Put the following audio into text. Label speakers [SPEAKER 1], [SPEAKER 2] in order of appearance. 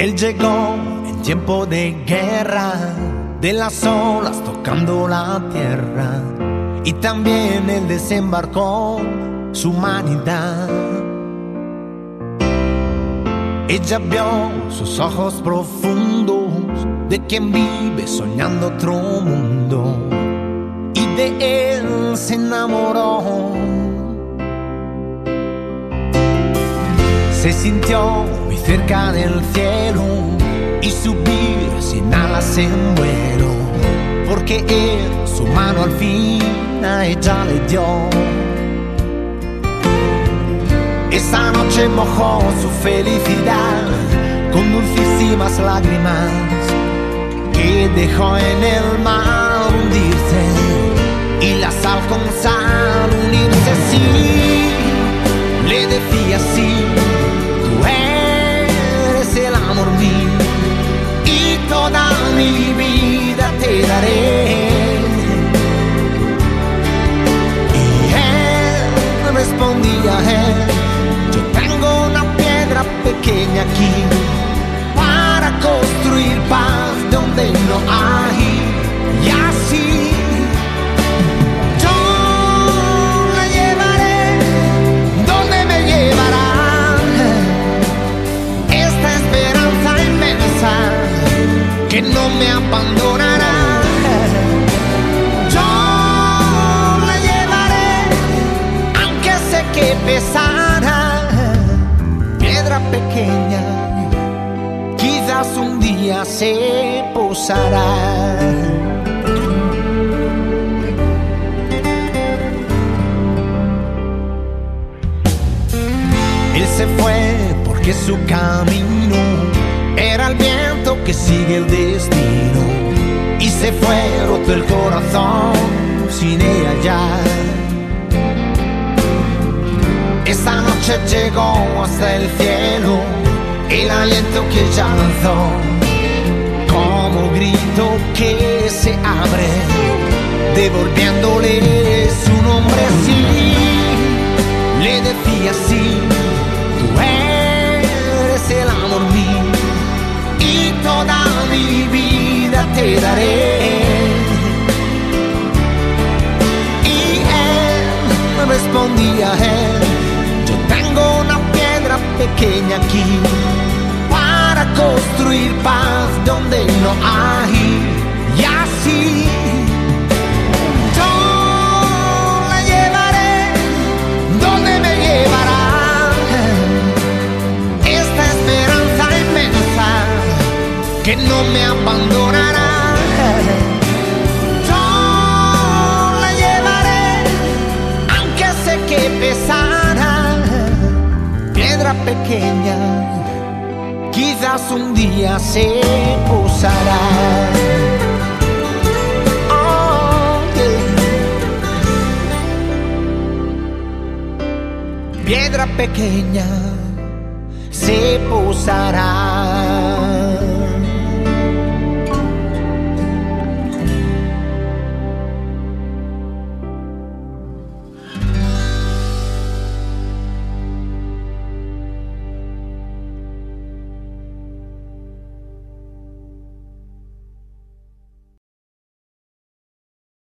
[SPEAKER 1] Él llegó en tiempo de guerra, de las olas tocando la tierra, y también Él desembarcó su humanidad. Ella vio sus ojos profundos de quien vive soñando otro mundo, y de Él se enamoró. Se sintió muy cerca del cielo y subir sin alas en vuelo, porque Él su mano al fin a ella le dio. Esa noche mojó su felicidad con dulcísimas lágrimas que dejó en el mar hundirse, y la sal con sal unirse. Sí, le decía así: tú eres el amor mío y toda mi vida te daré. Y él respondía: yo tengo una piedra pequeña aquí para construir paz donde no hay. Y así yo la llevaré donde me llevará esta esperanza inmensa que no me abandonará. Yo la llevaré aunque sé que pesará, piedra pequeña, quizás un día se posará. Él se fue porque su camino era el viento que sigue el destino, y se fue roto el corazón sin ella ya. Esa noche llegó hasta el cielo el aliento que ella lanzó, como grito que se abre, devolviéndole su nombre. Así le decía así: tú eres el amor mío y toda mi vida te daré. Y él respondía: yo tengo una piedra pequeña aquí para construir paz donde no hay. Y así yo la llevaré donde me llevará esta esperanza inmensa que no me abandonará. Yo la llevaré aunque sé que pesará, piedra pequeña, quizás un día se posará. Oh, yeah. Piedra pequeña se posará.